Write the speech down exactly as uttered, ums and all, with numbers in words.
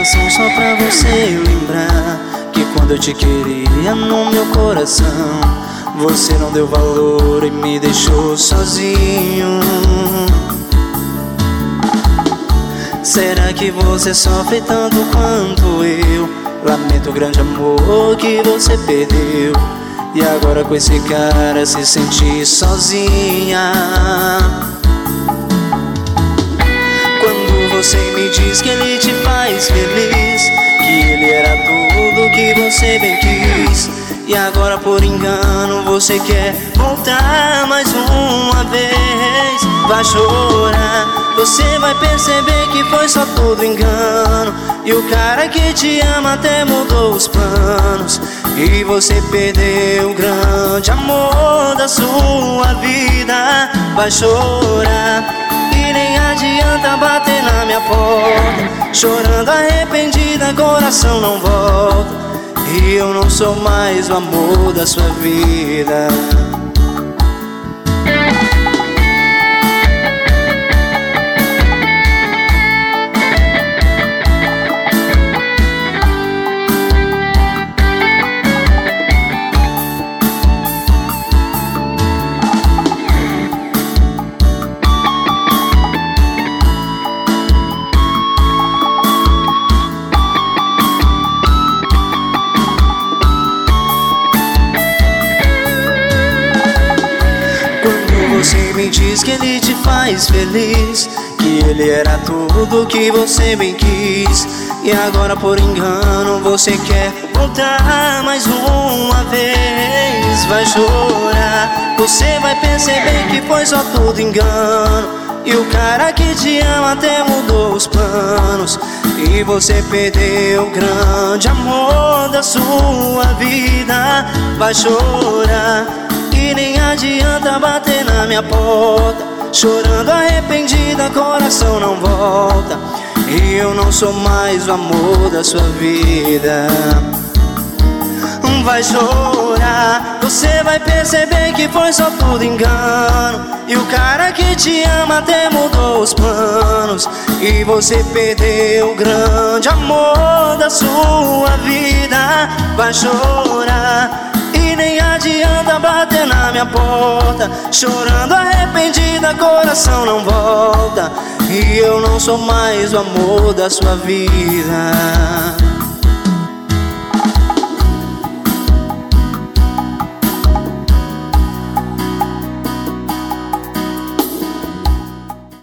canção só pra você lembrar que quando eu te queria no meu coração, você não deu valor e me deixou sozinho. Será que você sofre tanto quanto eu? Lamento o grande amor que você perdeu, e agora com esse cara se sente sozinha. Quando você me diz que ele te faz feliz, que ele era tudo que você bem quis, e agora por engano você quer voltar mais uma vez, vai chorar. Você vai perceber que foi só tudo engano, e o cara que te ama até mudou os planos, e você perdeu o grande amor da sua vida. Vai chorar e nem adianta bater na minha porta, chorando arrependida, coração não volta, e eu não sou mais o amor da sua vida. Você me diz que ele te faz feliz, que ele era tudo que você bem quis, e agora por engano você quer voltar mais uma vez. Vai chorar, você vai perceber que foi só tudo engano, e o cara que te ama até mudou os planos, e você perdeu o grande amor da sua vida. Vai chorar e nem adianta bater na minha porta, chorando arrependida, coração não volta, e eu não sou mais o amor da sua vida. Vai chorar, você vai perceber que foi só tudo engano, e o cara que te ama até mudou os planos, e você perdeu o grande amor da sua vida. Vai chorar e nem adianta bater na minha porta, chorando arrependida, coração não volta, e eu não sou mais o amor da sua vida.